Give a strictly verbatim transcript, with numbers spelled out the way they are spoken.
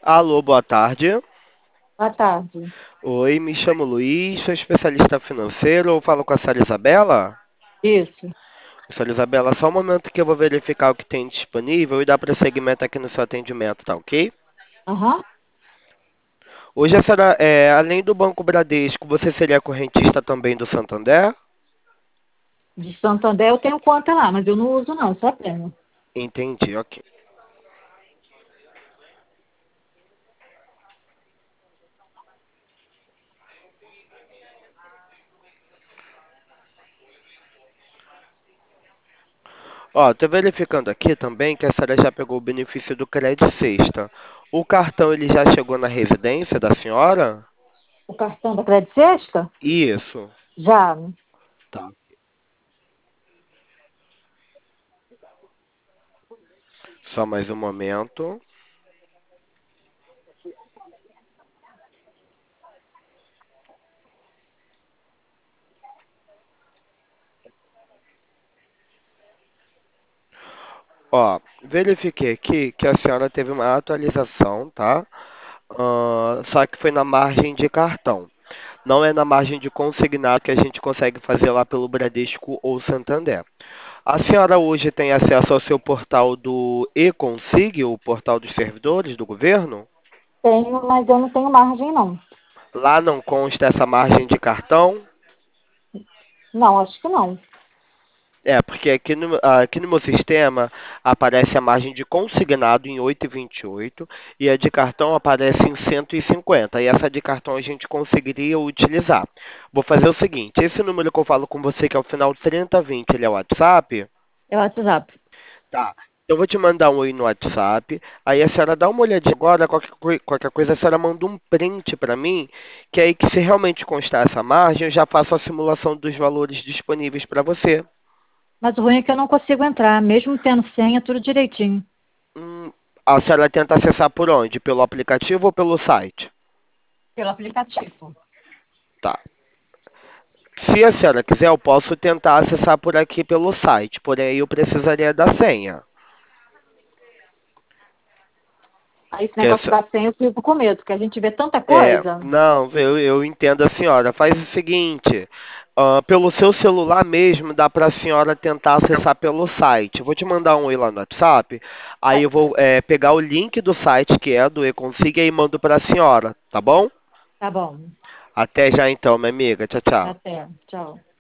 Alô, boa tarde. Boa tarde. Oi, me chamo Luiz, sou especialista financeiro. Eu falo com a Sra. Isabela? Isso. Sra. Isabela, só um momento que eu vou verificar o que tem disponível e dar prosseguimento aqui no seu atendimento, tá ok? Aham. Hoje, a senhora, é, além do Banco Bradesco, você seria correntista também do Santander? De Santander eu tenho conta lá, mas eu não uso não, só tenho. Entendi, ok. Ó, tô verificando aqui também que a senhora já pegou o benefício do Cred Sexta. O cartão ele já chegou na residência da senhora? O cartão da Credit Sexta? Isso. Já. Tá. Só mais um momento. Ó, verifiquei aqui que a senhora teve uma atualização, tá? Ah, só que foi na margem de cartão. Não é na margem de consignado que a gente consegue fazer lá pelo Bradesco ou Santander. A senhora hoje tem acesso ao seu portal do e-Consig, o portal dos servidores do governo? Tenho, mas eu não tenho margem não. Lá não consta essa margem de cartão? Não, acho que não. É, porque aqui no, aqui no meu sistema aparece a margem de consignado em oito vírgula vinte e oito e a de cartão aparece em cento e cinquenta. E essa de cartão a gente conseguiria utilizar. Vou fazer o seguinte: esse número que eu falo com você, que é o final trinta vinte, ele é o WhatsApp? É o WhatsApp. Tá. Eu vou te mandar um oi no WhatsApp. Aí a senhora dá uma olhadinha agora, qualquer, coi- qualquer coisa a senhora manda um print para mim, que aí que se realmente constar essa margem, eu já faço a simulação dos valores disponíveis para você. Mas o ruim é que eu não consigo entrar, mesmo tendo senha, tudo direitinho. Hum, a senhora tenta acessar por onde? Pelo aplicativo ou pelo site? Pelo aplicativo. Tá. Se a senhora quiser, eu posso tentar acessar por aqui pelo site, porém aí eu precisaria da senha. Aí esse Que negócio essa, da senha eu fico com medo, porque a gente vê tanta é, coisa. não, eu, eu entendo a senhora. Faz o seguinte, ah, pelo seu celular mesmo, dá para a senhora tentar acessar pelo site. Eu vou te mandar um oi lá no WhatsApp, aí Tá, eu vou é, pegar o link do site que é do eConsig e mando para a senhora, tá bom? tá bom. Até já então, minha amiga. Tchau, tchau. Até. Tchau.